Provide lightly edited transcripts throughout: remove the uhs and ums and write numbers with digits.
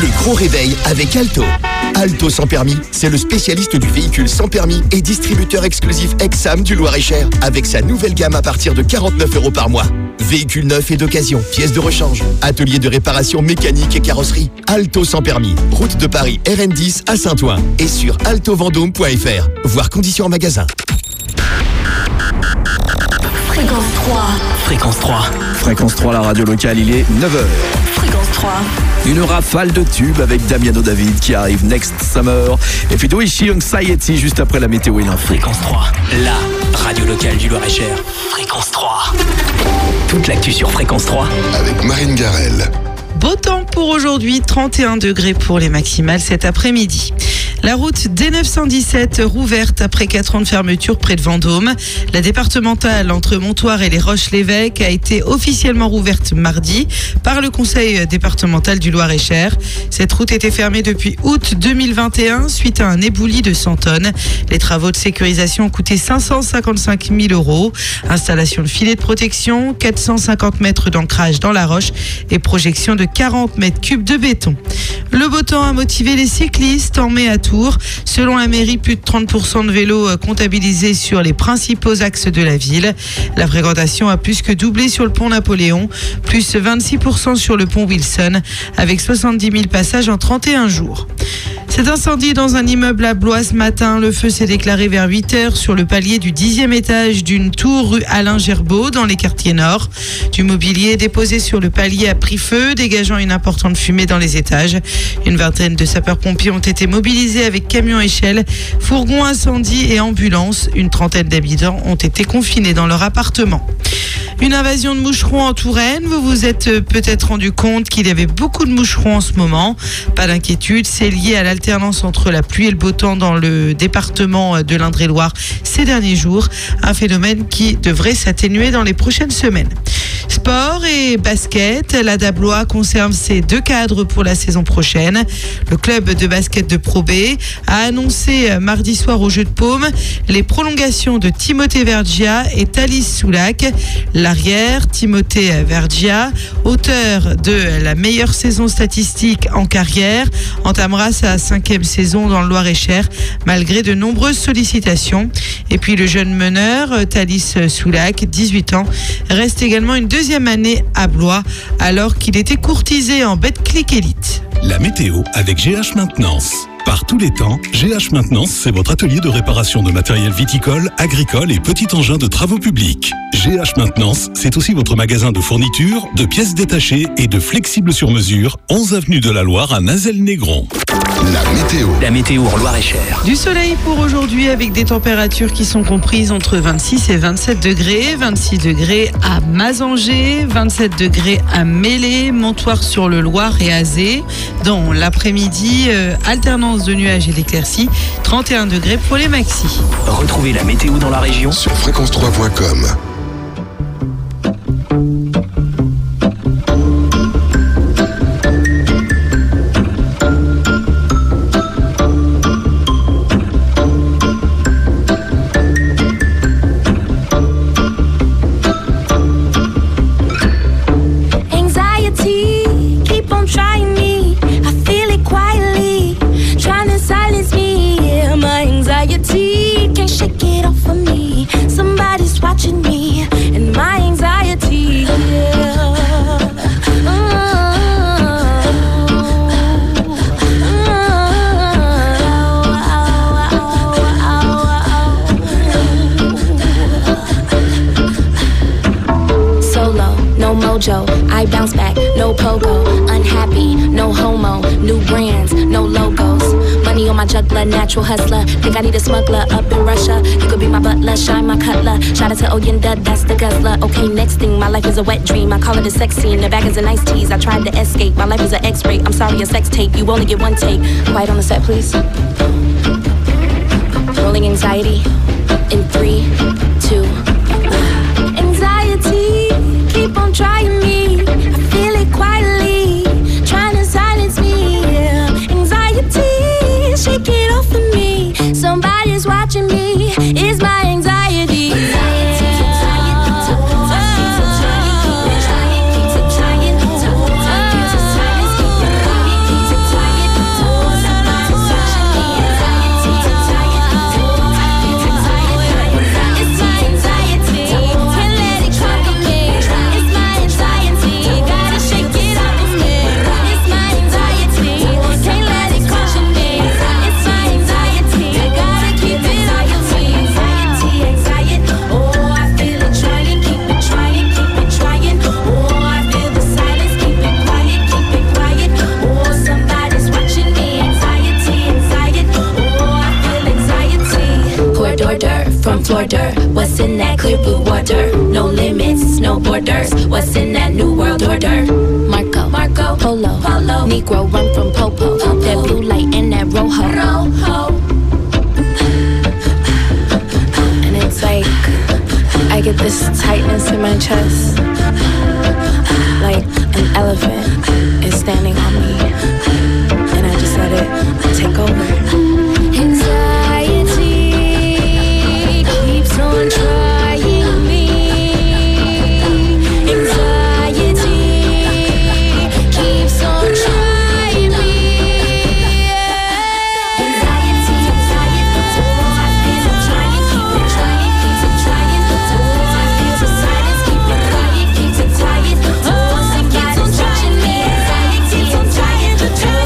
Le gros réveil avec Alto. Alto sans permis, c'est le spécialiste du véhicule sans permis et distributeur exclusif Exam du Loir-et-Cher avec sa nouvelle gamme à partir de 49 € par mois. Véhicules neufs et d'occasion, pièces de rechange, atelier de réparation mécanique et carrosserie. Alto sans permis, route de Paris RN10 à Saint-Ouen et sur altovendôme.fr. Voir conditions en magasin. Fréquence 3. Fréquence 3. Fréquence 3, la radio locale, il est 9h. Fréquence 3. Une rafale de tubes avec Damiano David qui arrive Next Summer. Et puis Doichi Anxiety juste après la météo et l'info. Fréquence 3, la radio locale du Loir-et-Cher. Fréquence 3. Toute l'actu sur Fréquence 3. Avec Marine Garel. Beau temps pour aujourd'hui, 31 degrés pour les maximales cet après-midi. La route D917 rouverte après 4 ans de fermeture près de Vendôme. La départementale entre Montoire et les Roches-l'Évêque a été officiellement rouverte mardi par le conseil départemental du Loir-et-Cher. Cette route était fermée depuis août 2021 suite à un éboulis de 100 tonnes. Les travaux de sécurisation ont coûté 555 000 €. Installation de filets de protection, 450 mètres d'ancrage dans la roche et projection de 40 mètres cubes de béton. Le beau temps a motivé les cyclistes en mai à Tours. Selon la mairie, plus de 30% de vélos comptabilisés sur les principaux axes de la ville. La fréquentation a plus que doublé sur le pont Napoléon, plus 26% sur le pont Wilson, avec 70 000 passages en 31 jours. Cet incendie dans un immeuble à Blois ce matin, le feu s'est déclaré vers 8h sur le palier du 10e étage d'une tour rue Alain Gerbeau dans les quartiers nord. Du mobilier déposé sur le palier a pris feu, dégageant une importante fumée dans les étages. Une vingtaine de sapeurs-pompiers ont été mobilisés avec camions échelles, fourgons incendie et ambulances. Une trentaine d'habitants ont été confinés dans leur appartement. Une invasion de moucherons en Touraine. Vous vous êtes peut-être rendu compte qu'il y avait beaucoup de moucherons en ce moment. Pas d'inquiétude, c'est lié à l'alternance entre la pluie et le beau temps dans le département de l'Indre-et-Loire ces derniers jours. Un phénomène qui devrait s'atténuer dans les prochaines semaines. Sport et basket, la Dablois conserve ses 2 cadres pour la saison prochaine. Le club de basket de Pro B a annoncé mardi soir au Jeu de Paume les prolongations de Timothée Vergia et Thalys Soulac. L'arrière, Timothée Vergia, auteur de la meilleure saison statistique en carrière, entamera sa 5e saison dans le Loir-et-Cher malgré de nombreuses sollicitations. Et puis le jeune meneur, Thalys Soulac, 18 ans, reste également une 2e année à Blois alors qu'il était courtisé en Betclic Elite. La météo avec GH Maintenance. Par tous les temps, GH Maintenance, c'est votre atelier de réparation de matériel viticole, agricole et petit engin de travaux publics. GH Maintenance, c'est aussi votre magasin de fournitures, de pièces détachées et de flexibles sur mesure, 11 avenue de la Loire à Nazelles-Négron. La météo. La météo en Loir-et-Cher. Du soleil pour aujourd'hui avec des températures qui sont comprises entre 26 et 27 degrés. 26 degrés à Mazanger, 27 degrés à Mélé, Montoire sur le Loir et Azé. Dans l'après-midi, alternance de nuages et d'éclaircies, 31 degrés pour les maxis. Retrouvez la météo dans la région Sur fréquence3.com. Can't shake it off of me. Somebody's watching me and my anxiety. Solo, no mojo. I bounce back, no pogo. Unhappy, no homo. New brands, no logos. Money on my juggler, natural hustler. Think I need a smuggler up in Russia. You could be my butler, shine my cutler. Shout out to Oyenda, that's the guzzler. Okay, next thing, my life is a wet dream. I call it a sex scene. The bag is a nice tease. I tried to escape. My life is an X-ray. I'm sorry, a sex tape. You only get one take. Quiet on the set, please. Rolling anxiety in 3, 2. Anxiety, keep on trying me. I feel it quietly, trying to silence me. Anxiety, shake it off of me. Somebody's watching me. It's my anxiety. What's in that new world order? Marco, Polo, Negro run from Popo. That blue light and that rojo. And it's like I get this tightness in my chest, like an elephant is standing on me, and I just let it take over. Anxiety keeps on trying me. Anxiety keeps on trying me. Anxiety, I feel I'm trying, keep on trying, keep on trying. I feel the silence, keep on quiet, keeps it tired. Somebody's watching me. Anxiety, I'm trying to do.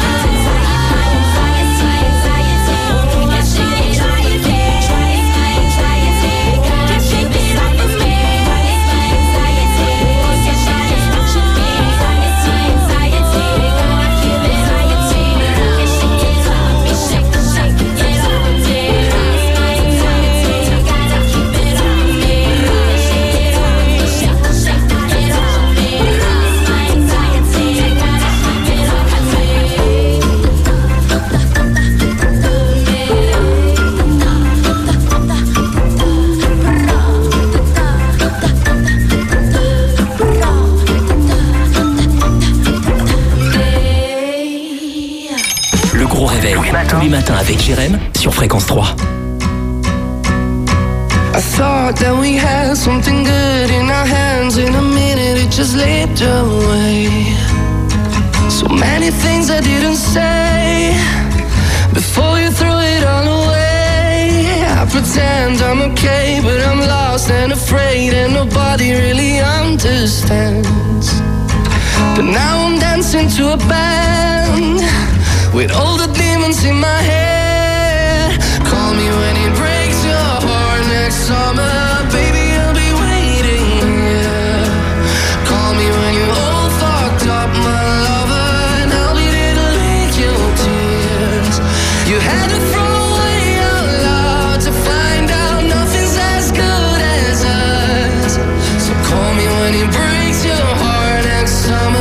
Tous les matins avec Jérém sur Fréquence 3. I thought that we had something good in our hands. In a minute it just slipped away. So many things I didn't say before you threw it all away. I pretend I'm okay, but I'm lost and afraid, and nobody really understands. But now I'm dancing to a band with all the demons in my head. Call me when it breaks your heart next summer, baby, I'll be waiting here. Call me when you're all fucked up, my lover, and I'll be there to lick your tears. You had to throw away our love to find out nothing's as good as us. So call me when it breaks your heart next summer.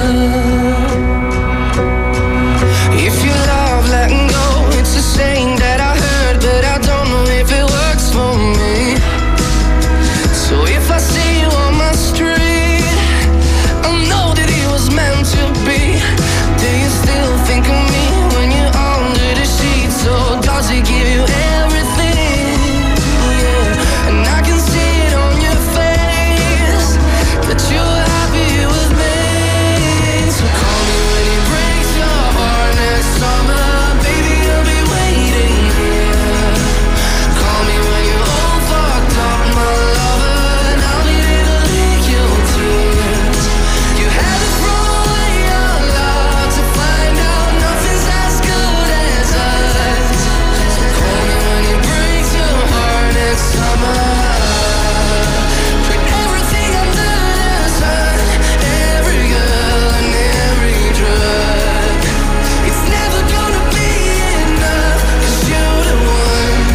If you love letting go, it's a saying that I heard, but I don't know if it works for me. So if I see you on my street, I'll know that it was meant to be. Do you still think of me when you're under the sheets? Or does it give you everything? Yeah, and I can see it on your face that you're happy with me. So call me when it breaks your heart next summer, baby, I'll be waiting here. Call me when you're all fucked up, my lover, and I'll be there to lick your tears. You had to throw away your love to find out nothing's as good as us. So call me when it breaks your heart next summer. Put everything under the sun, every girl and every drug. It's never gonna be enough, 'cause you're the one.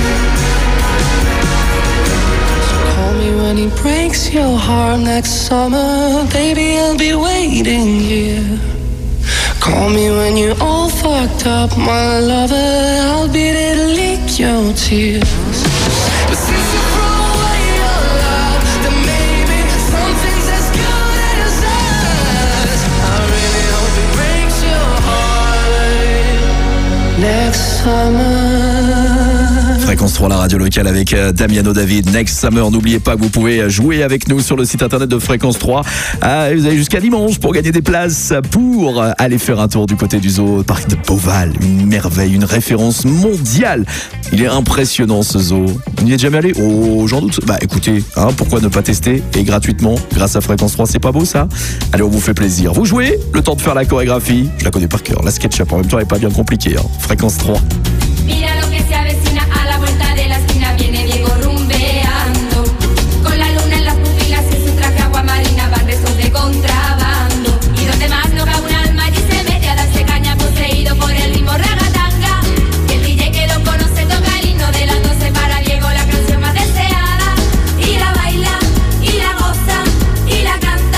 So call me when it breaks your heart next summer, baby, I'll be waiting here. Call me when you're all fucked up, my lover, I'll be there to lick your tears. But since you threw away your love, then maybe something's as good as us. I really hope it breaks your heart next summer. Fréquence 3, la radio locale avec Damiano David, Next Summer. N'oubliez pas que vous pouvez jouer avec nous sur le site internet de Fréquence 3. Vous avez jusqu'à dimanche pour gagner des places pour aller faire un tour du côté du zoo parc de Beauval. Une merveille, une référence mondiale. Il est impressionnant ce zoo. Vous n'y êtes jamais allé? Oh, j'en doute. Bah écoutez, pourquoi ne pas tester et gratuitement grâce à Fréquence 3, c'est pas beau ça? Allez, on vous fait plaisir. Vous jouez, le temps de faire la chorégraphie. Je la connais par cœur. La SketchUp en même temps, elle n'est pas bien compliquée. Fréquence 3. Mira lo que se avecina a la vuelta de la esquina, viene Diego rumbeando, con la luna en las pupilas y su traje agua marina van restos de contrabando, y donde más no cabe un alma allí se mete a darse caña poseído por el ritmo ragatanga, y el DJ que lo conoce toca el himno de las 12 para Diego, la canción más deseada, y la baila, y la goza, y la canta.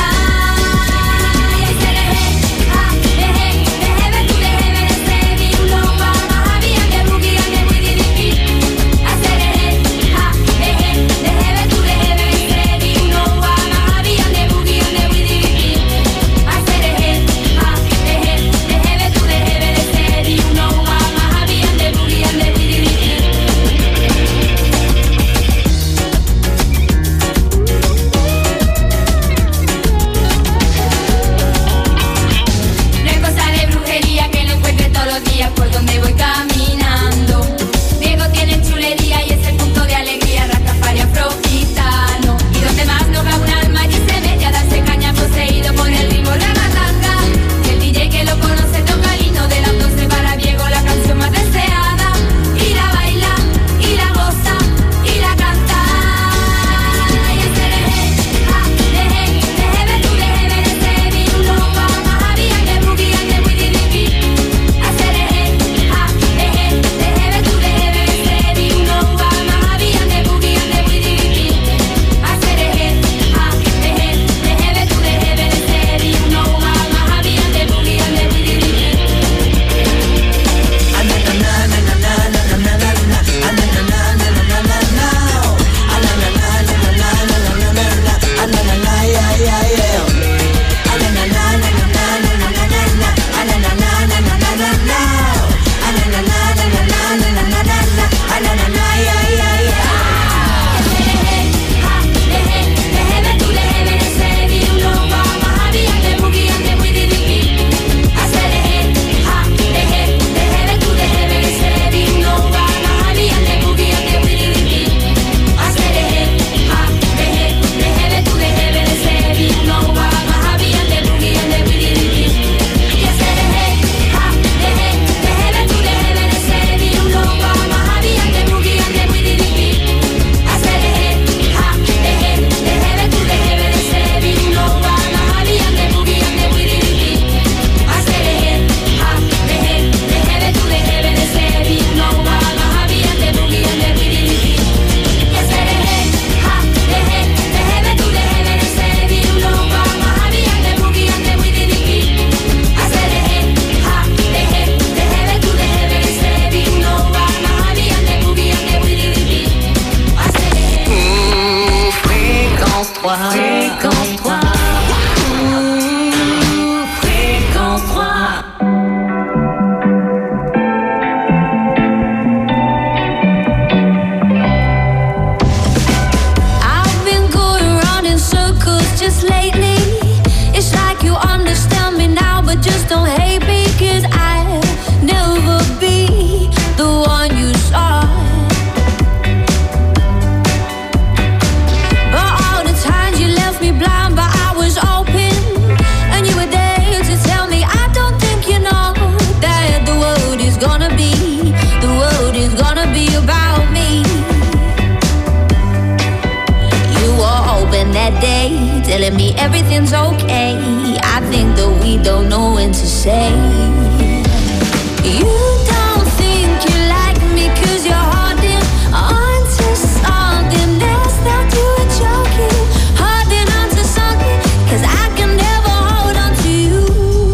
don't know when to say. You don't think you like me 'cause you're holding on to something else that you were joking. Holding on to something 'cause I can never hold on to you.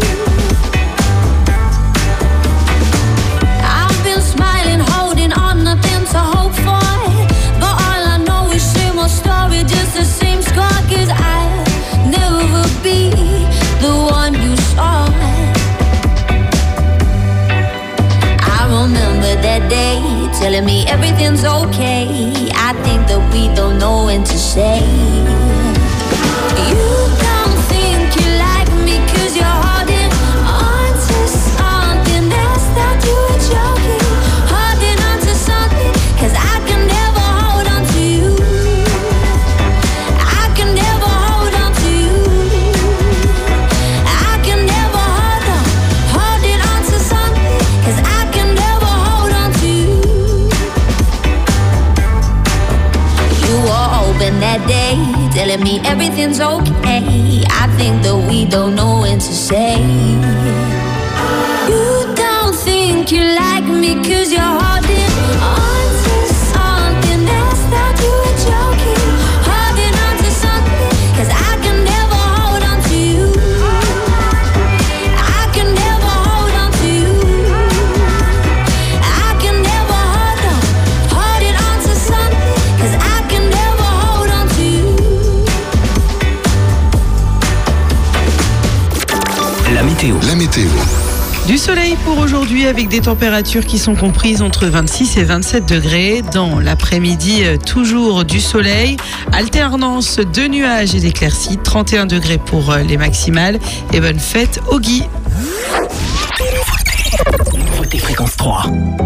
I've been smiling, holding on, nothing to hope for. But all I know is same old story, just the same scar. 'Cause I'll never be the one you saw. I remember that day, telling me everything's okay. I think that we don't know when to say. You don't think you like me 'cause you're holding on to something else that you were joking. Holding on to something 'cause I can never hold on to you. I can never hold on to you. I can never holding on to something 'cause I can never hold on to you. You were open that day, telling me everything's okay. I think that we don't know when to say. You don't think you like me 'cause you're holding on to something else that you were joking. Holding on to something 'cause I can never hold on to you. I can never hold on to you. I can never holding on to something 'cause I can never hold on to you. La météo. La météo. Du soleil pour aujourd'hui avec des températures qui sont comprises entre 26 et 27 degrés. Dans l'après-midi, toujours du soleil, alternance de nuages et d'éclaircies, 31 degrés pour les maximales. Et bonne fête au Guy. Nouveauté Fréquence 3.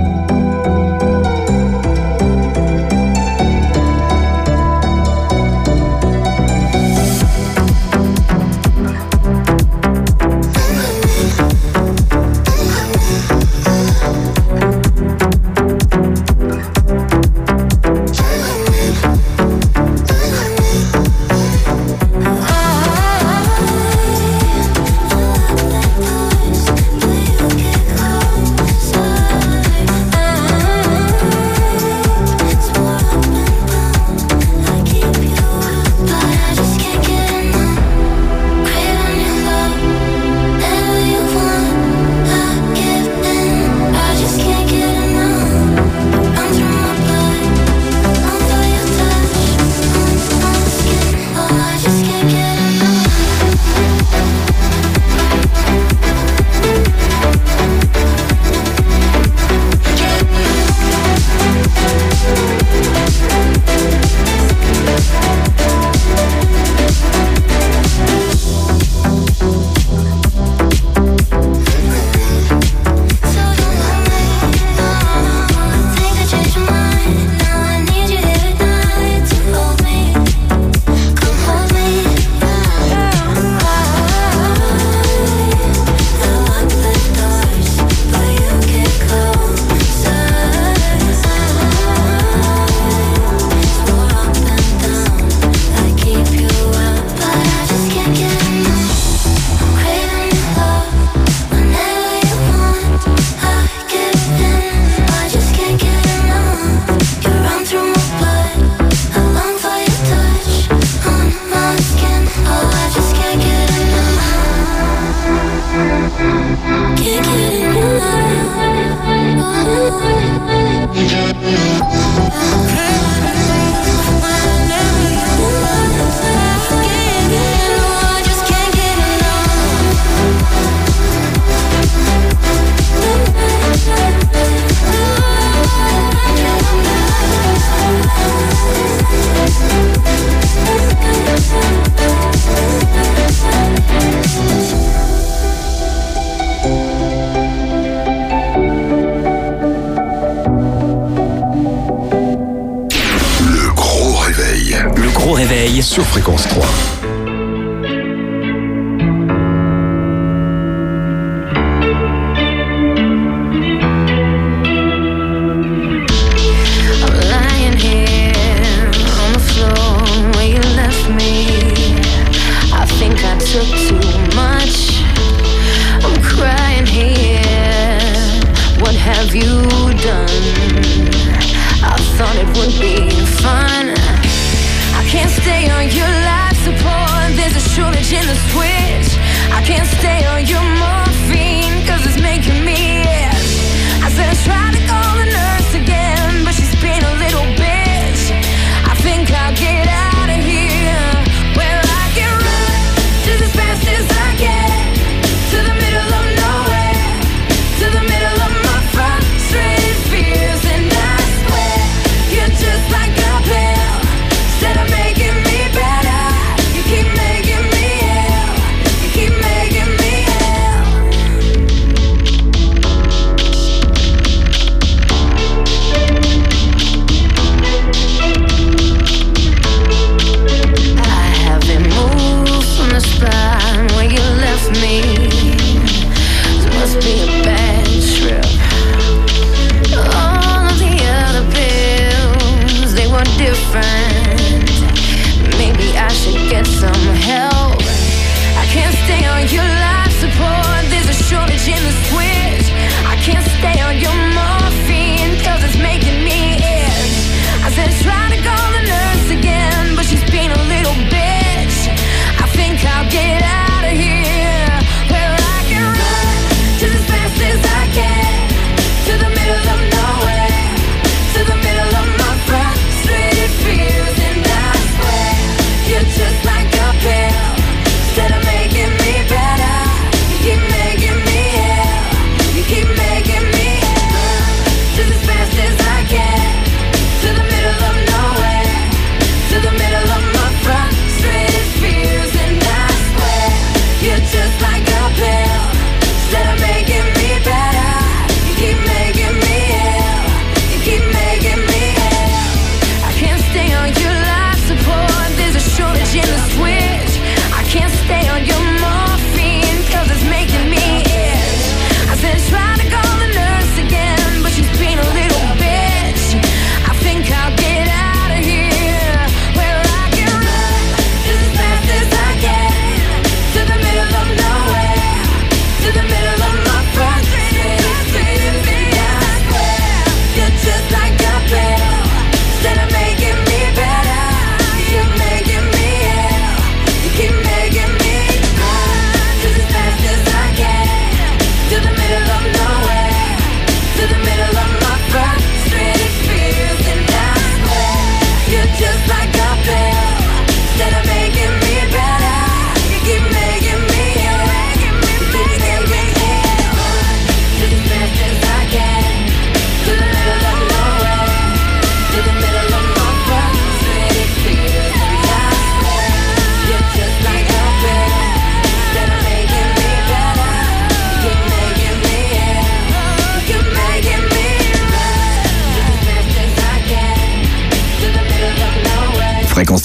réveil sur Fréquence 3. Took too much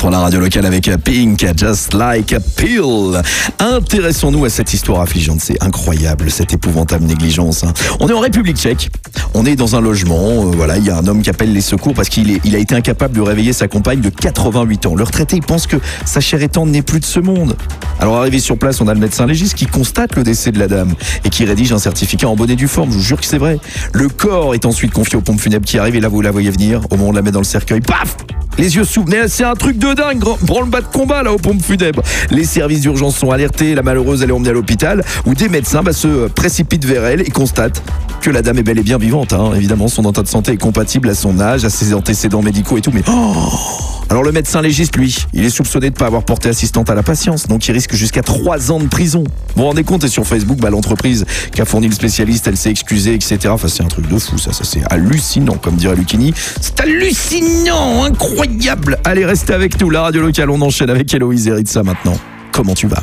sur la radio locale avec Pink, Just Like a Pill. Intéressons-nous à cette histoire affligeante. C'est incroyable, cette épouvantable négligence. On est en République tchèque. On est dans un logement. Voilà, il y a un homme qui appelle les secours parce qu'il a été incapable de réveiller sa compagne de 88 ans. Le retraité, il pense que sa chère et tendre n'est plus de ce monde. Alors arrivé sur place, on a le médecin légiste qui constate le décès de la dame et qui rédige un certificat en bonne et due forme. Je vous jure que c'est vrai. Le corps est ensuite confié aux pompes funèbres qui arrivent et là vous la voyez venir. Au moment où on la met dans le cercueil, paf, les yeux s'ouvrent. C'est un truc de dingue, branle-bas de combat là aux pompes funèbres. Les services d'urgence sont alertés, la malheureuse elle est emmenée à l'hôpital où des médecins se précipitent vers elle et constatent que la dame est bel et bien vivante. Évidemment, son état de santé est compatible à son âge, à ses antécédents médicaux et tout, mais alors le médecin légiste, lui, il est soupçonné de ne pas avoir porté assistante à la patience, donc il risque jusqu'à 3 ans de prison. Vous vous rendez compte, et sur Facebook, l'entreprise qui a fourni le spécialiste, elle s'est excusée, etc. Enfin, c'est un truc de fou, ça c'est hallucinant, comme dirait Lucchini. C'est hallucinant, incroyable. Allez, restez avec nous, la radio locale, on enchaîne avec Héloïse et Ritza maintenant. Comment tu vas ?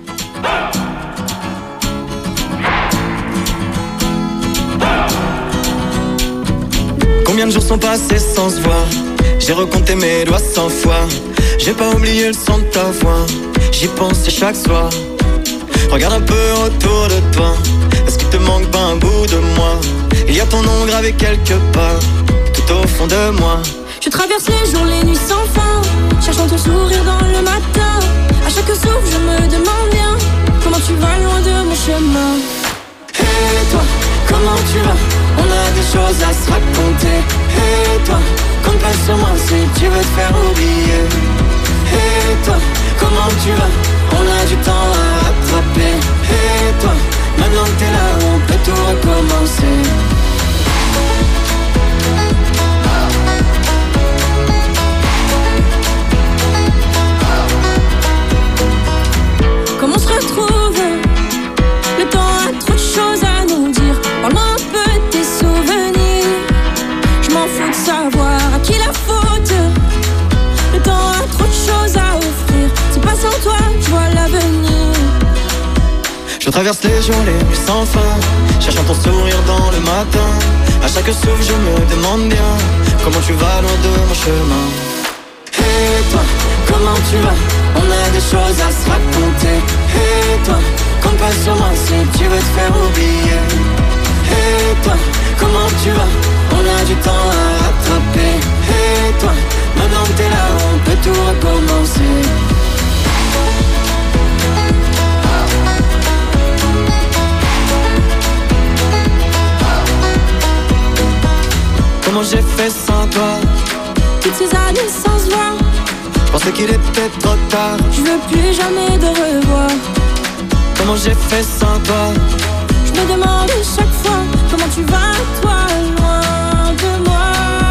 Combien de jours sont passés sans se voir? J'ai recompté mes doigts 100 fois. J'ai pas oublié le son de ta voix. J'y pense chaque soir. Regarde un peu autour de toi. Est-ce qu'il te manque pas un bout de moi? Il y a ton nom gravé quelque part, tout au fond de moi. Je traverse les jours, les nuits sans fin, cherchant ton sourire dans le matin. À chaque souffle je me demande bien comment tu vas loin de mon chemin. Et toi, comment tu vas? On a des choses à se raconter. Et toi, compte pas sur moi si tu veux te faire oublier. Et toi, comment tu vas? On a du temps à rattraper. Et toi, maintenant que t'es là, on peut tout recommencer. Comment on se retrouve? Le temps a trop de choses à nous dire. Parle-moi un peu de tes souvenirs. Je m'en fous de savoir à qui la faute. Le temps a trop de choses à offrir. C'est pas sans toi, je vois l'avenir. Je traverse les jours, les nuits sans fin, cherchant ton sourire dans le matin. À chaque souffle je me demande bien comment tu vas loin de mon chemin. Et toi, comment tu vas? On a des choses à se raconter. Et toi, compte pas sur moi si tu veux te faire oublier. Et toi, comment tu vas? On a du temps à rattraper. Et toi, maintenant que t'es là, on peut tout recommencer. Comment j'ai fait sans toi? Toutes ces années sans se voir, je pensais qu'il était trop tard. je veux plus jamais de revoir. Comment j'ai fait sans toi? Je me demande chaque fois comment tu vas, toi, loin de moi.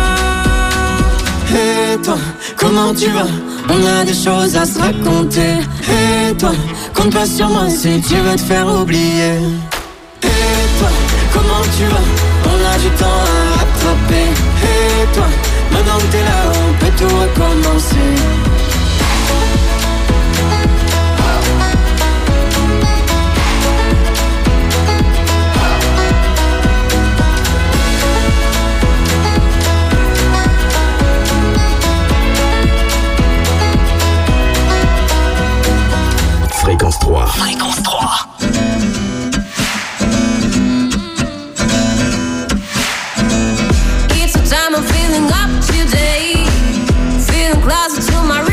Et toi, comment tu vas? On a des choses à se raconter. Et toi, compte pas sur moi si tu veux te faire oublier. Et toi, comment tu vas? On a du temps à rattraper. Et toi, maintenant que t'es là, on peut tout recommencer. Fréquence 3. Fréquence 3. It's the time I'm feeling up today. Feeling closer to my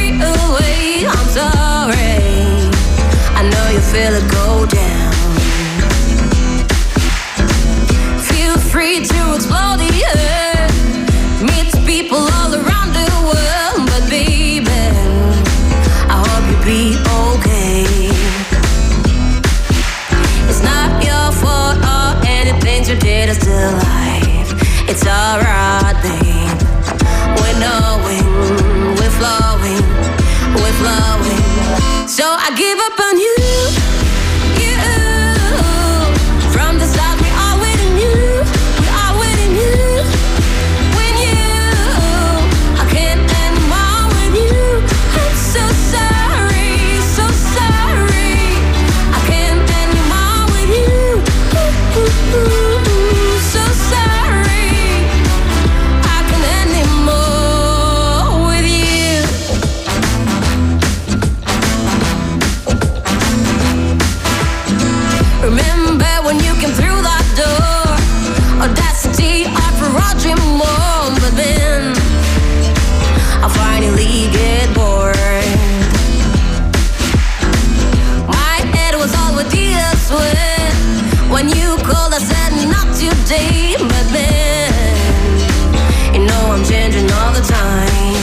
too cold, I said not today. But man, you know I'm changing all the time.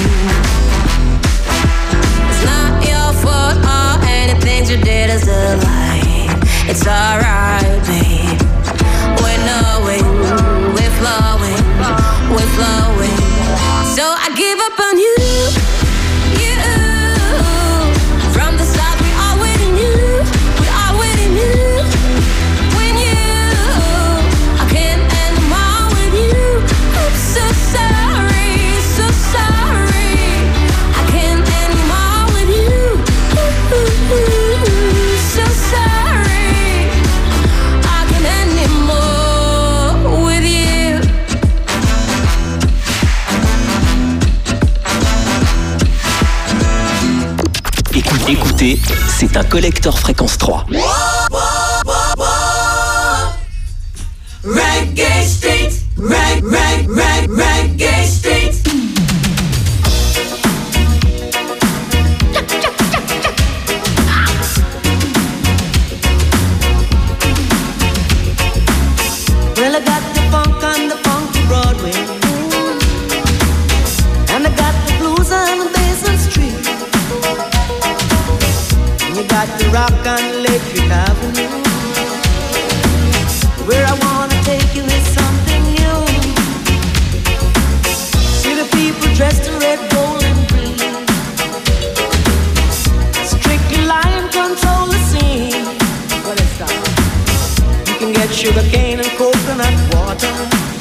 It's not your fault or anything you did is a lie. It's alright, babe. We're knowing, we're flowing, we're flowing. So I give up on you. From the start we are waiting you, we are waiting you. When you, I can't anymore with you. I'm so sorry, so sorry. I can't anymore with you. So sorry, I can't anymore with you. Écoutez, c'est un collector fréquence 3. Reggae Street, Reggae Street. Well, I got the funk on the funky Broadway, and I got the blues on the Basin Street. You got the rock on Electric Avenue. Where I wanna take you is something new. See the people dressed in red, gold, and green. Strictly lion control the scene. What is that? You can get sugar cane and coconut water.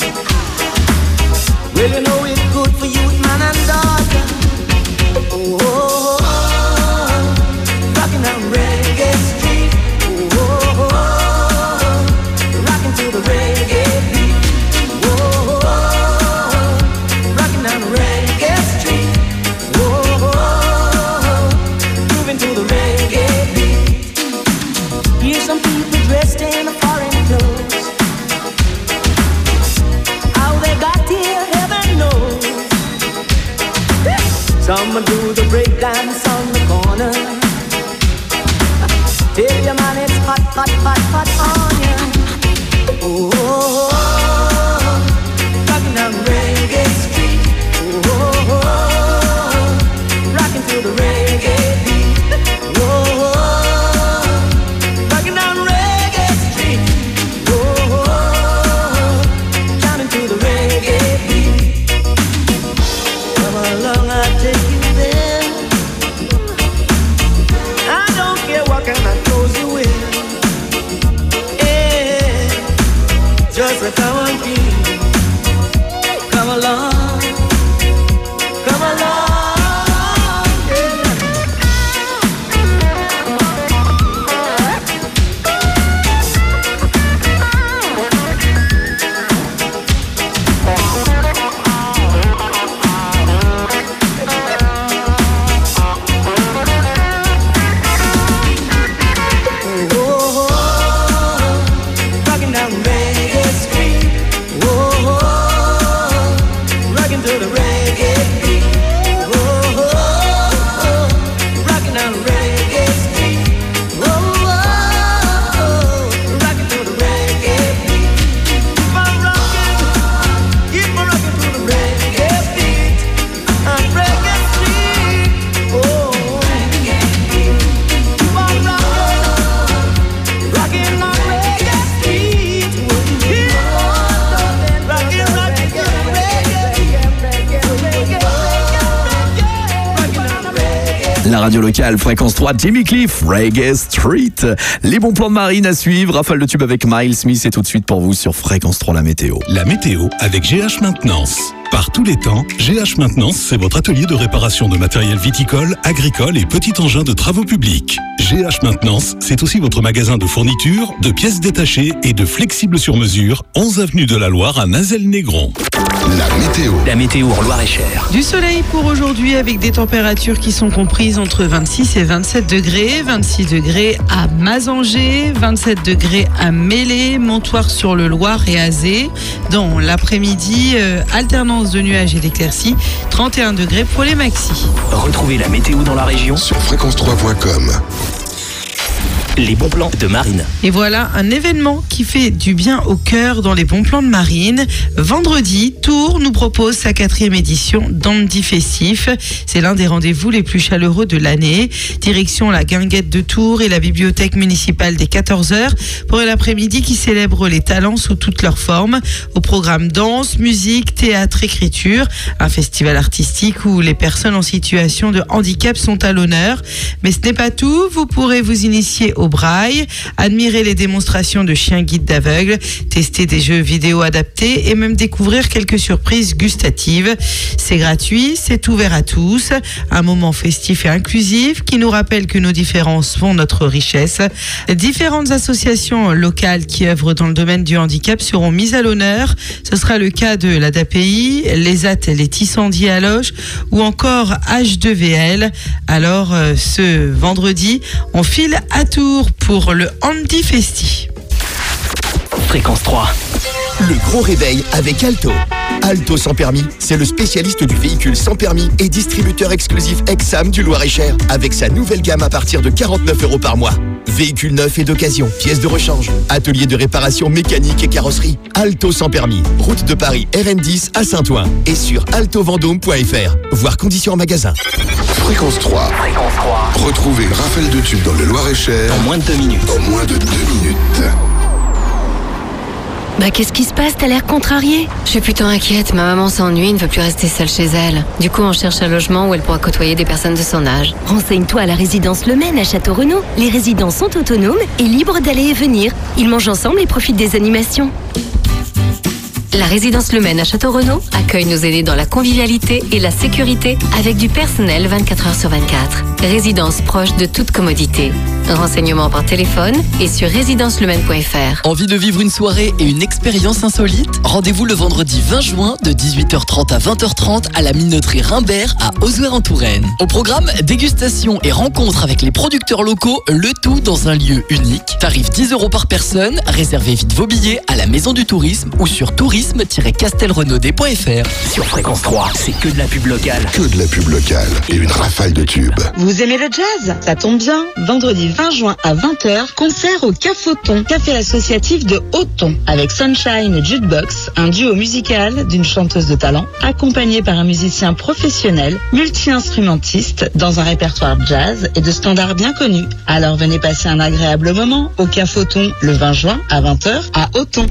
Well, you know it's good for youth, man and daughter. Oh. Rockin' down Reggae Street, oh, rockin' to the reggae beat, oh, rockin' down Reggae Street, oh, moving to the reggae beat. Here's some people dressed in foreign clothes. How they got here, heaven knows. Some do the breakdance on the corner. Tell your man it's hot, hot, hot, hot on ya. Oh, rockin' down Reggae Street. Oh, rockin' to the reggae beat. Oh, rockin' down Reggae Street. Oh, jamming to the reggae beat. Come along, I'll take you there. I don't care what kind of clothes you wear. Yeah, just a come on, come along, come along. Rockin' down Reggae Street, oh, rockin' to the reggae beat, oh, rockin' down Reggae Street, oh, rockin' to the reggae beat. Keep on rockin' to the reggae beat, on Reggae Street, oh, keep on rockin' on Reggae Street, La radio locale, fréquence 3, Jimmy Cliff, Reggae Street. Les bons plans de Marine à suivre, rafale de tube avec Miles Smith et tout de suite pour vous sur fréquence 3 la météo. La météo avec GH Maintenance. Par tous les temps, GH Maintenance, c'est votre atelier de réparation de matériel viticole, agricole et petit engin de travaux publics. GH Maintenance, c'est aussi votre magasin de fournitures, de pièces détachées et de flexibles sur mesure, 11 avenue de la Loire à Nazel-Négron. La météo en Loire-et-Cher. Du soleil pour aujourd'hui avec des températures qui sont comprises entre 26 et 27 degrés. 26 degrés à Mazanger, 27 degrés à Mélé, Montoire-sur-le-Loir et Azé. Dans l'après-midi, alternance de nuages et d'éclaircies, 31 degrés pour les maxis. Retrouvez la météo dans la région sur fréquence3.com. les bons plans de Marine. Et voilà un événement qui fait du bien au cœur dans les bons plans de Marine. Vendredi, Tours nous propose sa 4e édition d'Andy Festif. C'est l'un des rendez-vous les plus chaleureux de l'année. Direction la Guinguette de Tours et la bibliothèque municipale dès 14h pour un après-midi qui célèbre les talents sous toutes leurs formes. Au programme danse, musique, théâtre, écriture. Un festival artistique où les personnes en situation de handicap sont à l'honneur. Mais ce n'est pas tout. Vous pourrez vous initier au braille, admirer les démonstrations de chiens guides d'aveugles, tester des jeux vidéo adaptés et même découvrir quelques surprises gustatives. C'est gratuit, c'est ouvert à tous. Un moment festif et inclusif qui nous rappelle que nos différences font notre richesse. Différentes associations locales qui œuvrent dans le domaine du handicap seront mises à l'honneur. Ce sera le cas de l'ADAPI, les AT, les Tissandiers à Loche ou encore H2VL. Alors ce vendredi, on file à Tours pour le Andy Festi. Fréquence 3. Le gros réveil avec Alto. Alto sans permis, c'est le spécialiste du véhicule sans permis et distributeur exclusif Exam du Loir-et-Cher avec sa nouvelle gamme à partir de 49 € par mois. Véhicules neufs et d'occasion, pièces de rechange, atelier de réparation mécanique et carrosserie. Alto sans permis, route de Paris RN10 à Saint-Ouen et sur altovendôme.fr. Voir conditions en magasin. Fréquence 3. Fréquence 3. Retrouvez Raphaël de Tube dans le Loir-et-Cher En moins de 2 minutes. en moins de 2 minutes. Bah qu'est-ce qui se passe? T'as l'air contrariée. Je suis plutôt inquiète, ma maman s'ennuie, ne veut plus rester seule chez elle. Du coup on cherche un logement où elle pourra côtoyer des personnes de son âge. Renseigne-toi à la résidence Le Maine à Château-Renaud. Les résidents sont autonomes et libres d'aller et venir. Ils mangent ensemble et profitent des animations. La résidence Le Maine à Château-Renaud accueille nos aînés dans la convivialité et la sécurité avec du personnel 24h sur 24. Résidence proche de toute commodité. Renseignements par téléphone et sur résidencelemen.fr. Envie de vivre une soirée et une expérience insolite? Rendez-vous le vendredi 20 juin de 18h30 à 20h30 à la minoterie Rimbert à Ozouer-en-Touraine. Au programme, dégustation et rencontres avec les producteurs locaux, le tout dans un lieu unique. Tarif 10 € par personne, réservez vite vos billets à la Maison du Tourisme ou sur tourisme-castelrenaudet.fr. Sur Fréquence 3, c'est que de la pub locale. Que de la pub locale et une rafale de tubes. Vous aimez le jazz? Ça tombe bien. Vendredi 20 juin à 20h, concert au Cafoton, café associatif de Auton, avec Sunshine et Jukebox, un duo musical d'une chanteuse de talent, accompagné par un musicien professionnel, multi-instrumentiste, dans un répertoire jazz et de standards bien connus. Alors venez passer un agréable moment au Cafoton le 20 juin à 20h à Auton.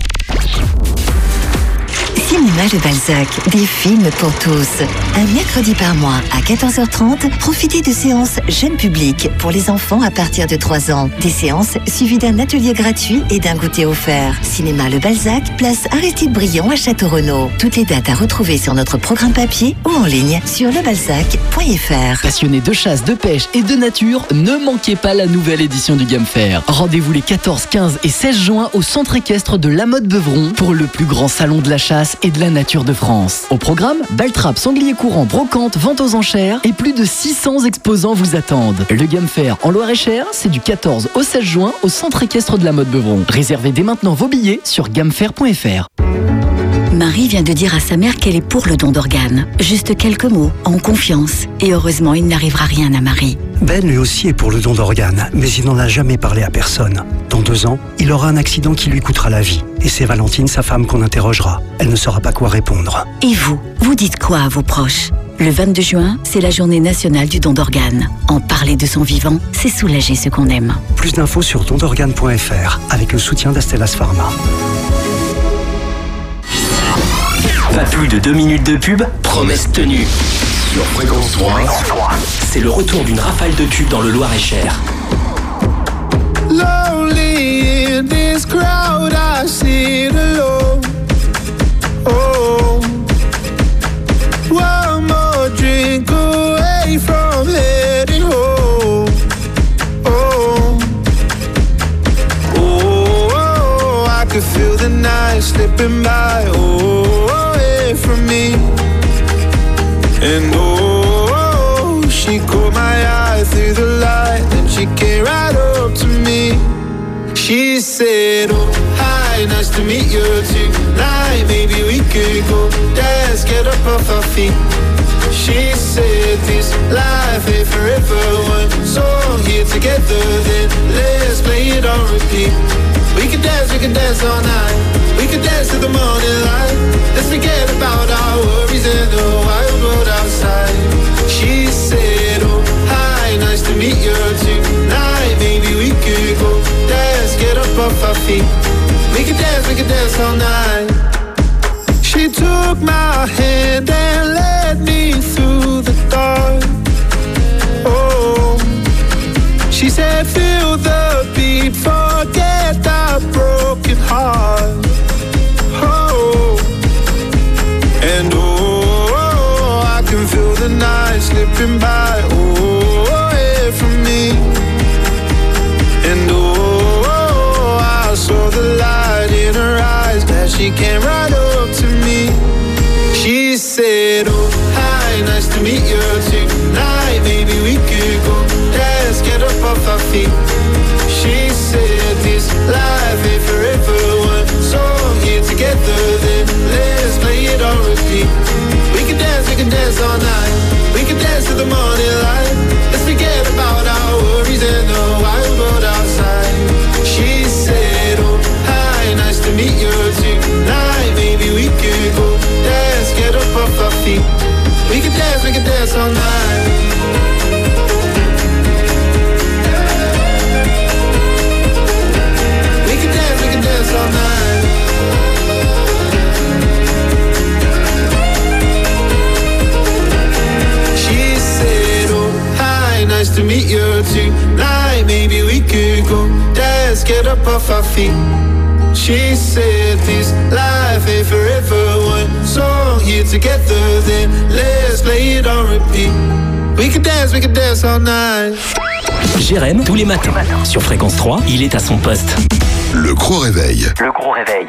Cinéma Le Balzac, des films pour tous. Un mercredi par mois à 14h30, profitez de séances jeunes publics pour les enfants à partir de 3 ans. Des séances suivies d'un atelier gratuit et d'un goûter offert. Cinéma Le Balzac, place Aristide Briand à Château-Renaud. Toutes les dates à retrouver sur notre programme papier ou en ligne sur lebalzac.fr. Passionnés de chasse, de pêche et de nature, ne manquez pas la nouvelle édition du Game Fair. Rendez-vous les 14, 15 et 16 juin au centre équestre de La Motte-Beuvron pour le plus grand salon de la chasse et de la nature de France. Au programme, baltrap, sanglier courant, brocante, vente aux enchères et plus de 600 exposants vous attendent. Le Game Fair en Loir-et-Cher, c'est du 14 au 16 juin au centre équestre de La Motte-Beuvron. Réservez dès maintenant vos billets sur gamefair.fr. Marie vient de dire à sa mère qu'elle est pour le don d'organes. Juste quelques mots, en confiance. Et heureusement, il n'arrivera rien à Marie. Ben lui aussi est pour le don d'organes, mais il n'en a jamais parlé à personne. Dans 2 ans, il aura un accident qui lui coûtera la vie. Et c'est Valentine, sa femme, qu'on interrogera. Elle ne saura pas quoi répondre. Et vous dites quoi à vos proches? Le 22 juin, c'est la journée nationale du don d'organes. En parler de son vivant, c'est soulager ceux qu'on aime. Plus d'infos sur dondorganes.fr avec le soutien d'Astellas Pharma. Pas plus de 2 minutes de pub, promesse tenue. Sur Fréquence 3, c'est le retour d'une rafale de tubes dans le Loir-et-Cher. Lonely in this crowd, I sit alone. Oh, one more drink away from heading home. Oh, oh, I could feel the night slipping by. Oh, away from me. And oh, she caught my eye through the light, and she came right up to me. She said, oh, hi, nice to meet you tonight. Maybe we could go dance, get up off our feet. She said, this life ain't forever one, so here here together, then let's play it on repeat. We can dance all night. We can dance to the morning light. Let's forget about our worries and the wild world outside. She said, oh, hi, nice to meet you tonight. Maybe we could go dance, get up off our feet. We can dance all night. She took my hand and led me through the dark. Oh, she said, feel the beat, forget that broken heart. Oh, and oh, I can feel the night slipping by. Oh, away from me. And oh, I saw the light in her eyes as she came right up to me. She said, oh, hi, nice to meet you tonight. Maybe we could go dance, get up off our feet. She said, this life ain't forever one. So here together, then let's play it on repeat. We can dance all night. We can dance to the morning light. Let's forget about our worries and the wild world outside. She said, oh, hi, nice to meet you tonight. Maybe we could go dance, get up off our feet. We can dance all night. We can dance all night. She said, oh, hi, nice to meet you tonight. Maybe we could go dance, get up off our feet. She said this life ain't forever one. So here together, then let's play it on repeat. We can dance all night. Jérém, tous les matins, sur Fréquence 3, il est à son poste. Le gros réveil. Le gros réveil.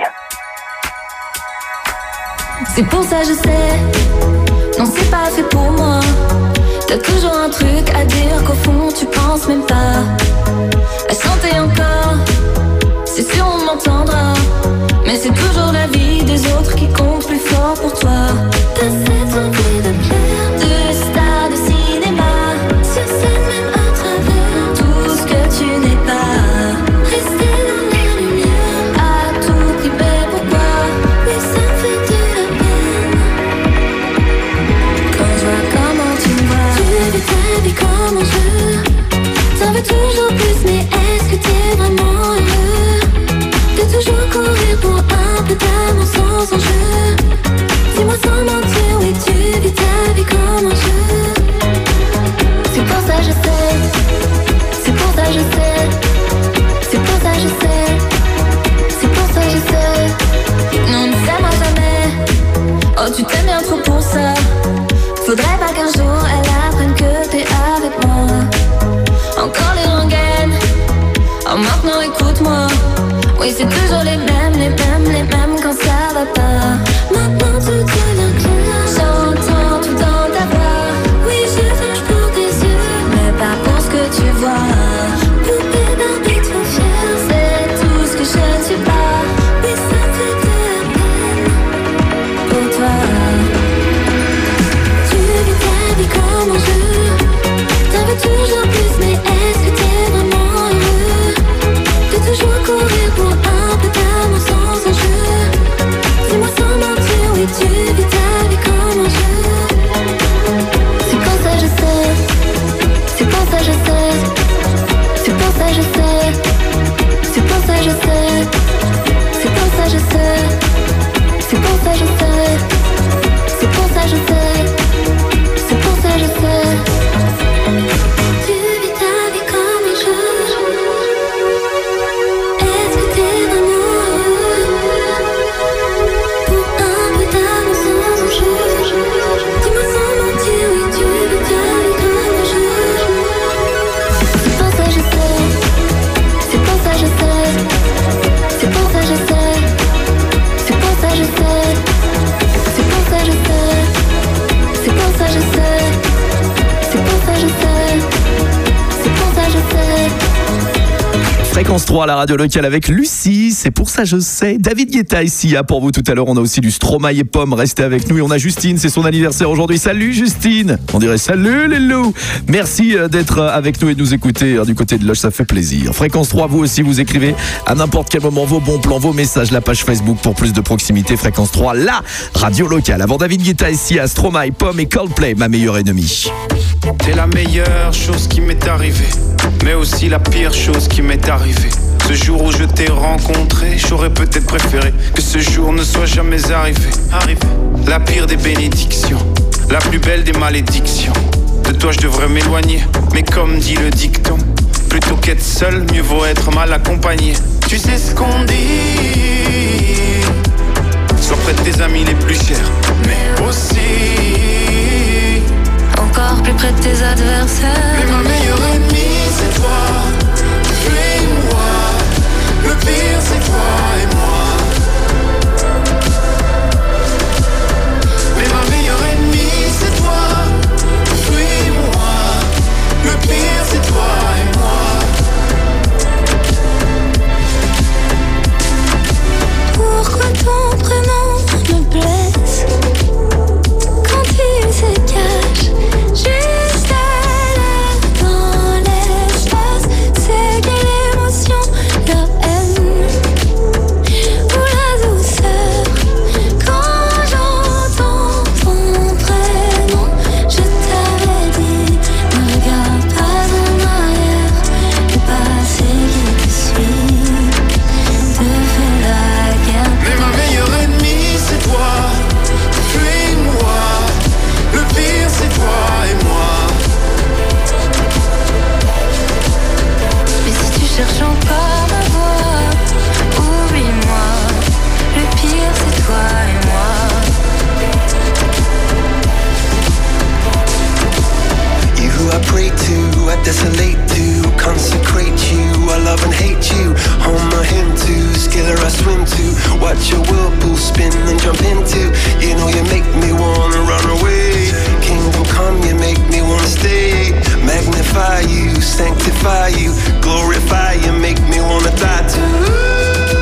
C'est pour ça je sais, non c'est pas fait pour moi. T'as toujours un truc à dire qu'au fond tu penses même pas. À chanter encore, c'est sûr on m'entendra. Mais c'est toujours la vie des autres qui compte plus fort pour toi. T'as cette envie de plaire, de star de cinéma, sur scène même à travers tout ce que tu n'es pas. Rester dans la lumière, à tout prix, mais pourquoi? Oui ça me fait de la peine. Quand je vois comment tu me vois, tu vis ta vie comme un jeu. T'en veux toujours plus, mais est-ce que t'es vraiment heureux? De toujours courir pour un peu d'amour sans enjeu. Dis-moi sans mentir, oui tu vis ta vie comme un jeu. C'est pour ça je sais, c'est pour ça je sais, c'est pour ça je sais, c'est pour ça je sais. Non ne s'aimera jamais, oh tu t'aimes bien trop pour ça. Faudrait pas qu'un jour elle apprenne que t'es avec moi. Encore les rengaines, oh maintenant écoute-moi. Oui c'est toujours les mêmes quand ça va pas. Maintenant tout devient clair, j'entends tout dans ta voix. Oui je flash pour tes yeux, mais pas pour ce que tu vois. Poupée Barbie trop fière, c'est tout ce que je ne suis pas. Oui ça me fait de la peine pour toi. Tu vis ta vie comme un jeu. T'en veux toujours plus, mais est-ce que t'es vraiment heureux? De toujours courir pour un peu d'amour sans enjeu. Dis-moi sans mentir, oui tu vis ta vie comme un jeu. C'est pour ça je sais, c'est pour ça je sais, c'est pour ça je sais, c'est pour ça je sais, c'est pour ça je sais, c'est pour ça je sais, c'est pour ça je sais, c'est pour ça je sais. Tu vis ta vie comme un jeu. Est-ce que t'es vraiment heureux? Pour un peu d'amour sans enjeu. Dis-moi sans mentir, oui tu vis ta vie comme un jeu. C'est pour ça je sais, c'est pour ça je sais, c'est pour ça je sais, c'est pour ça je sais, c'est pour ça je sais, c'est pour ça je sais, c'est pour ça je sais. 3 à la radio locale avec Lucie. C'est pour ça, je sais. David Guetta ici pour vous tout à l'heure. On a aussi du Stromae et Pomme. Restez avec nous. Et on a Justine. C'est son anniversaire aujourd'hui. Salut Justine. On dirait salut les loups. Merci d'être avec nous et de nous écouter du côté de Loche. Ça fait plaisir. Fréquence 3, vous aussi, vous écrivez à n'importe quel moment vos bons plans, vos messages, la page Facebook pour plus de proximité. Fréquence 3, la radio locale. Avant David Guetta ici à Stromae, Pomme et Coldplay, ma meilleure ennemie. T'es la meilleure chose qui m'est arrivée, mais aussi la pire chose qui m'est arrivée. Ce jour où je t'ai rencontré, j'aurais peut-être préféré que ce jour ne soit jamais arrivé. La pire des bénédictions, la plus belle des malédictions. De toi je devrais m'éloigner, mais comme dit le dicton, plutôt qu'être seul, mieux vaut être mal accompagné. Tu sais ce qu'on dit, sois près de tes amis les plus chers, mais aussi encore plus près de tes adversaires. Mais ma meilleure ennemie c'est toi, tu et moi. Le pire c'est toi et moi. Mais ma meilleure ennemie c'est toi, tu et moi. Le pire c'est toi et moi. Pourquoi ton prénom me blesse quand il se cache juste là dans l'espace? C'est quelle émotion, la haine ou la douceur? Quand j'entends ton prénom, je t'avais dit, ne regarde pas en arrière. Le passé qui te suit te fait la guerre. Mais ma meilleure ennemie c'est toi, tu et moi. Le pire c'est toi et moi. Mais si tu cherches encore ma voix, oublie-moi. Le pire c'est toi et moi. You who I pray to, I desolate to, consecrate you, I love and hate you. Home I hymn to, skiller I swim to, watch your whirlpool spin and jump into. You know you make me wanna run away. Kingdom come, you make me wanna stay. Magnify you, sanctify you, glorify you, make me wanna die too.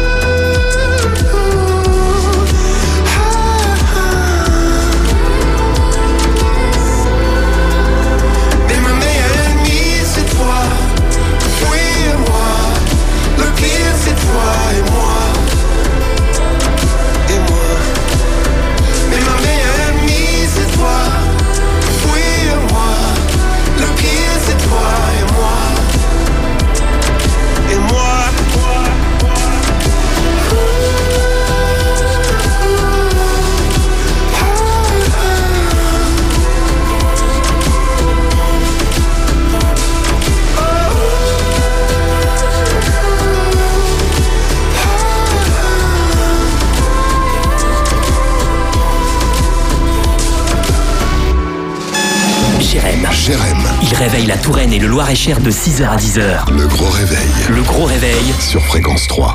Jérém. Il réveille la Touraine et le Loir-et-Cher de 6h à 10h. Le gros réveil. Le gros réveil. Sur Fréquence 3.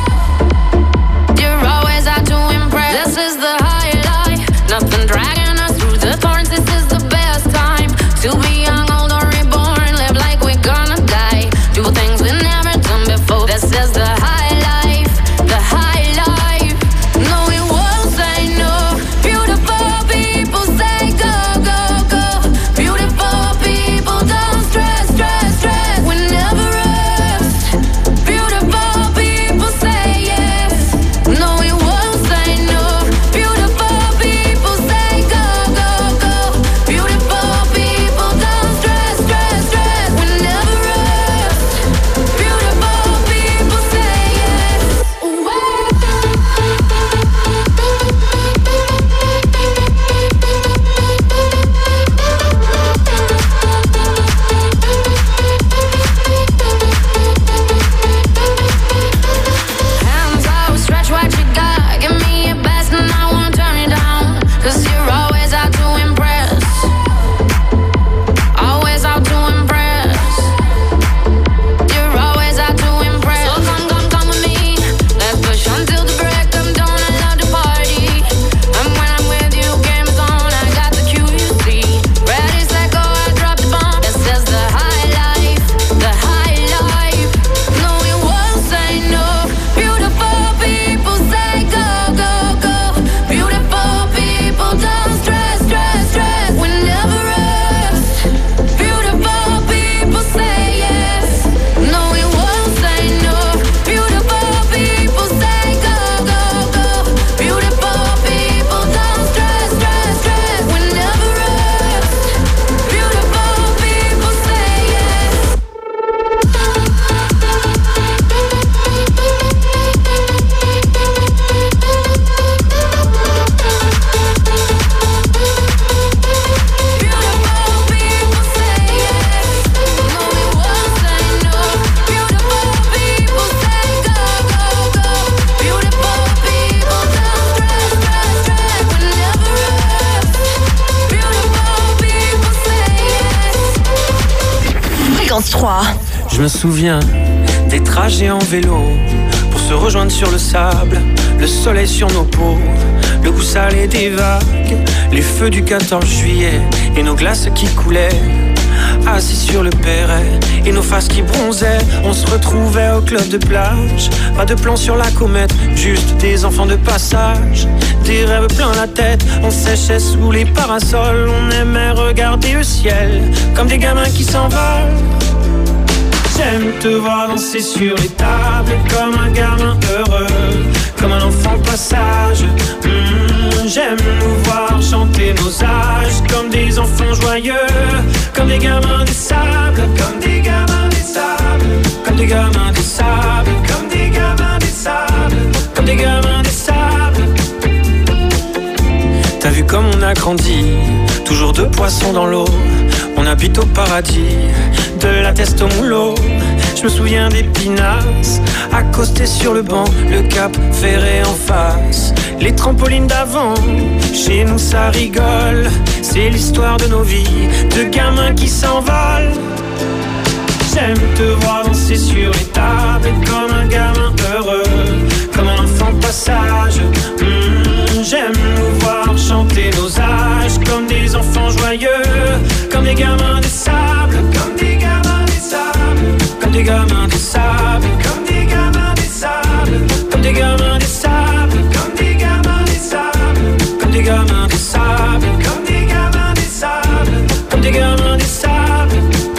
This is the highlight, nothing dragging us Fréquence 3. Je me souviens des trajets en vélo pour se rejoindre sur le sable, le soleil sur nos peaux, le goût salé des vagues, les feux du 14 juillet et nos glaces qui coulaient. Assis sur le perret et nos faces qui bronzaient, on se retrouvait au club de plage. Pas de plan sur la comète, juste des enfants de passage. Des rêves plein la tête, on séchait sous les parasols. On aimait regarder le ciel comme des gamins qui s'envolent. J'aime te voir danser sur les tables comme un gamin heureux, comme un enfant passage. J'aime nous voir chanter nos âges comme des enfants joyeux, comme des gamins des sables, comme des gamins des sables, comme des gamins des sables, comme des gamins des sables, comme des gamins des sables. T'as vu comme on a grandi, toujours deux poissons dans l'eau. On habite au paradis, de la teste au moulot. Je me souviens des pinasses, accostés sur le banc, le cap ferré en face, les trampolines d'avant. Chez nous ça rigole, c'est l'histoire de nos vies, de gamins qui s'envolent. J'aime te voir danser sur les tables comme un gamin heureux, comme un enfant passage. J'aime nous voir chanter nos âges comme des enfants joyeux, comme des gamins des sables, comme des gamins des sables, comme des gamins des sables, comme des gamins des sables, comme des gamins des sables, comme des gamins des sables, comme des gamins des sables, comme des gamins des sables, comme des gamins des sables.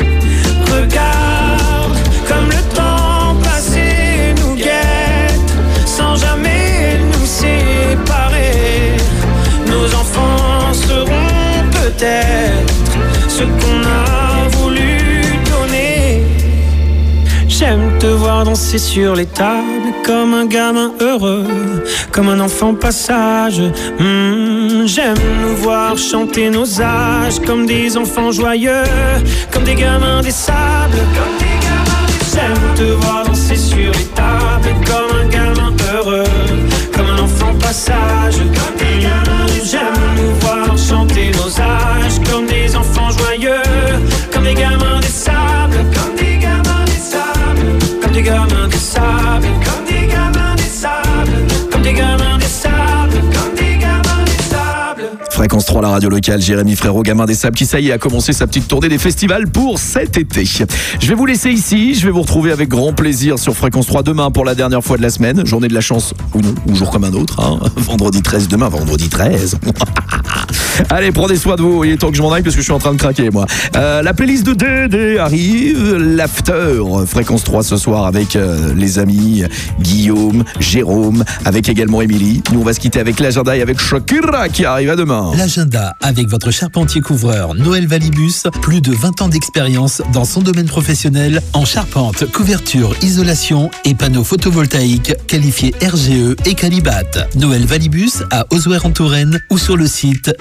Regarde comme le temps passé nous guette sans jamais nous séparer. Nos enfants seront peut-être ce qu'on a voulu donner. J'aime te voir danser sur les tables comme un gamin heureux, comme un enfant passage. J'aime nous voir chanter nos âges comme des enfants joyeux, comme des gamins des sables, comme des gamins des sables. J'aime te voir danser sur les tables comme un gamin heureux, comme un enfant passage, comme des gamins des sables. J'aime nous voir chanter nos âges comme des enfants joyeux, comme des gamins des sables, comme des gamins des sables, comme des gamins des sables, comme des gamins des sables, comme des gamins des sables, comme des gamins des sables. Fréquence 3, la radio locale, Jérémy Frérot, gamin des sables, qui ça y est a commencé sa petite tournée des festivals pour cet été. Je vais vous laisser ici, je vais vous retrouver avec grand plaisir sur Fréquence 3 demain pour la dernière fois de la semaine, journée de la chance ou non, ou jour comme un autre, hein. Vendredi 13 demain, vendredi 13. Allez, prenez soin de vous, il est temps que je m'en aille parce que je suis en train de craquer moi. La playlist de Dédé arrive, l'after Fréquence 3 ce soir avec les amis Guillaume, Jérôme, avec également Émilie. Nous on va se quitter avec l'agenda et avec Shakira qui arrive à demain. L'agenda avec votre charpentier couvreur Noël Valibus, plus de 20 ans d'expérience dans son domaine professionnel en charpente, couverture, isolation et panneaux photovoltaïques qualifiés RGE et Calibat. Noël Valibus à Osouer en Touraine ou sur le site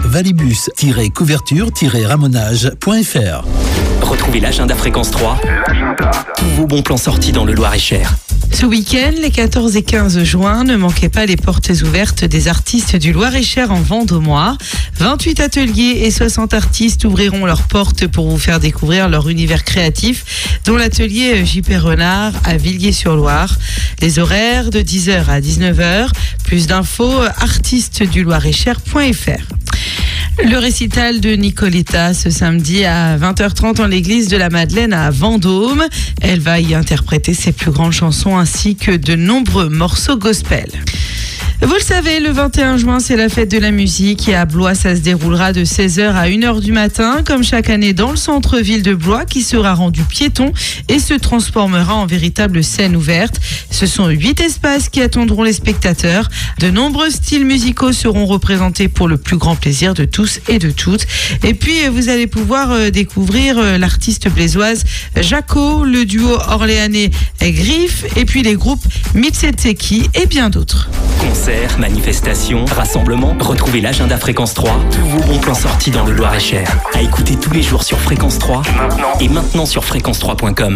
valibus-couverture-ramonage.fr. Retrouvez l'agenda Fréquence 3, tous vos bons plans sortis dans le Loir-et-Cher. Ce week-end, les 14 et 15 juin, ne manquez pas les portes ouvertes des artistes du Loir-et-Cher en Vendômois. 28 ateliers et 60 artistes ouvriront leurs portes pour vous faire découvrir leur univers créatif, dont l'atelier JP Renard à Villiers-sur-Loire. Les horaires de 10h à 19h. Plus d'infos, artistesduloiretcher.fr. Le récital de Nicoletta ce samedi à 20h30 en l'église de la Madeleine à Vendôme. Elle va y interpréter ses plus grandes chansons ainsi que de nombreux morceaux gospel. Vous le savez, le 21 juin, c'est la fête de la musique et à Blois, ça se déroulera de 16h à 1h du matin, comme chaque année dans le centre-ville de Blois, qui sera rendu piéton et se transformera en véritable scène ouverte. Ce sont 8 espaces qui attendront les spectateurs. De nombreux styles musicaux seront représentés pour le plus grand plaisir de tous et de toutes. Et puis, vous allez pouvoir découvrir l'artiste blésoise Jaco, le duo orléanais Griffe, et puis les groupes Mitsetseki et bien d'autres. Concerts, manifestations, rassemblements, retrouvez l'agenda Fréquence 3, tous vos bons plans sortis dans le Loir-et-Cher. À écouter tous les jours sur Fréquence 3 et maintenant sur fréquence3.com.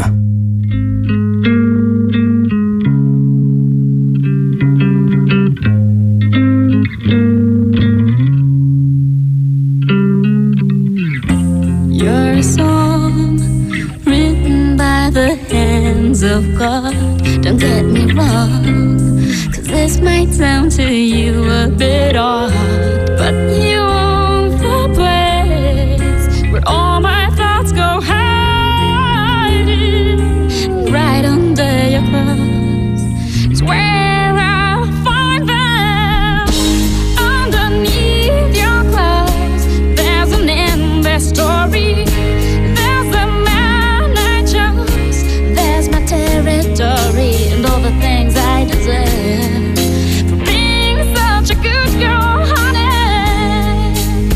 You're a song written so far. Don't get me wrong, 'cause this might sound to you a bit odd, but you own the place where all my thoughts go hiding. Right under your clothes is where I'll find them. Underneath your clothes, there's an endless story. There's the man I chose, there's my territory, and all the things I deserve for being such a good girl, honey.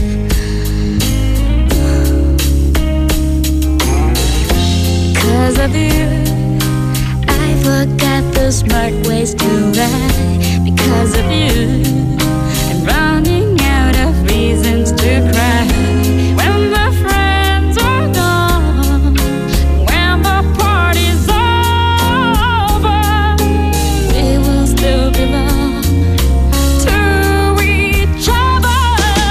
'Cause of you, I forgot the smart ways to ride. Because of you, I'm running out of reasons to cry. When the friends are gone, when the party's over, we will still belong to each other.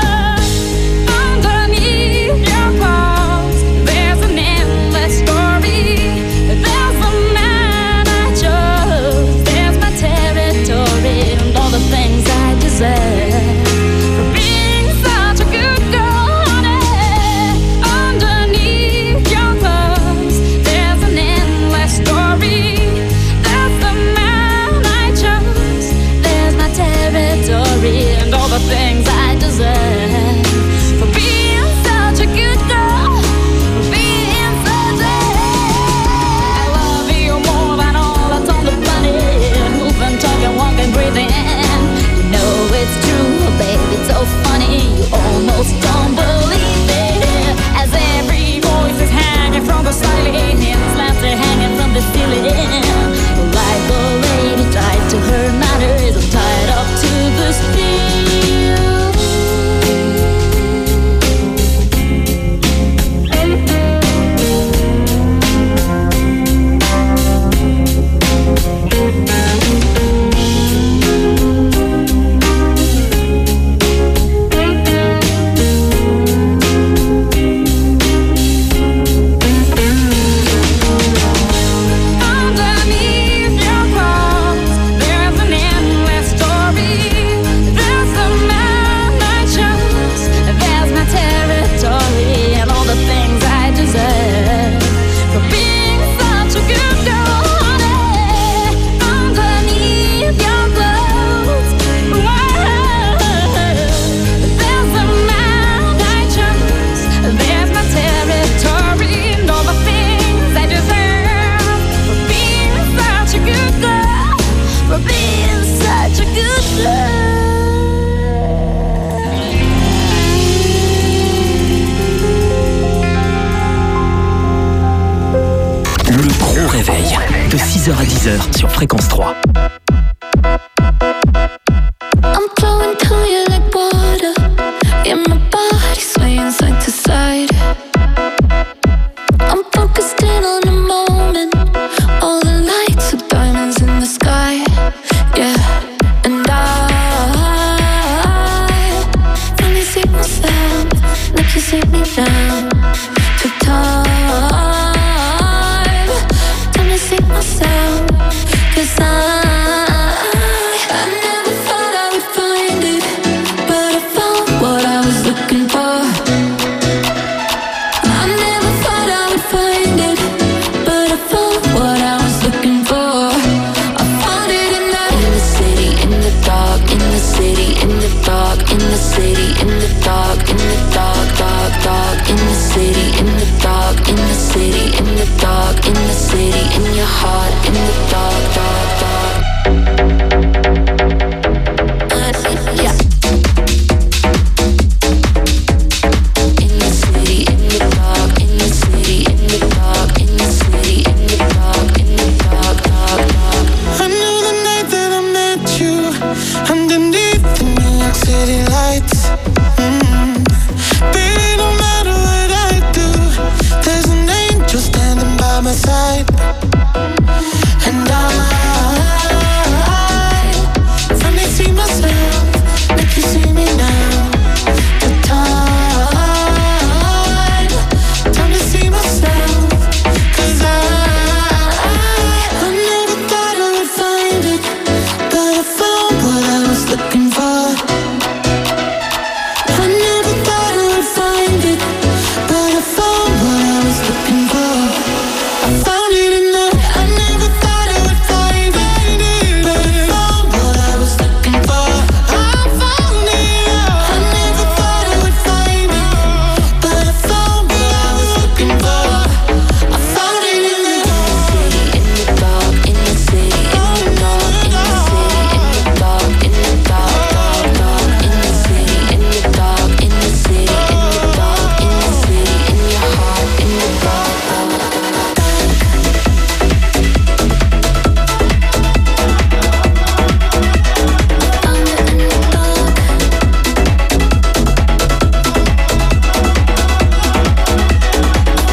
Underneath your clothes, there's an endless story. There's the man I chose, there's my territory, and all the things I deserve for being such a good girl, honey. Underneath your clothes, there's an endless story. There's the man I chose, there's my territory, and all the things I deserve for being such a good girl, for being such a... I love you more than all that's on the planet. Moving, talking, walking, breathing. You know it's true, baby, it's so funny. You almost don't believe it. As every voice is hanging from the ceiling, and slants are hanging from the ceiling. Like a lady tied to her matters, I'm tied up to the steel. Underneath your clothes, there's an endless story. There's the man I chose, there's my territory, and all the things I deserve for being such a good girl, honey. Underneath your clothes, there's the man I chose, there's my territory, and all the things I deserve for being such a good girl, for being such a good girl. Le gros réveil de 6h à 10h sur Fréquence 3.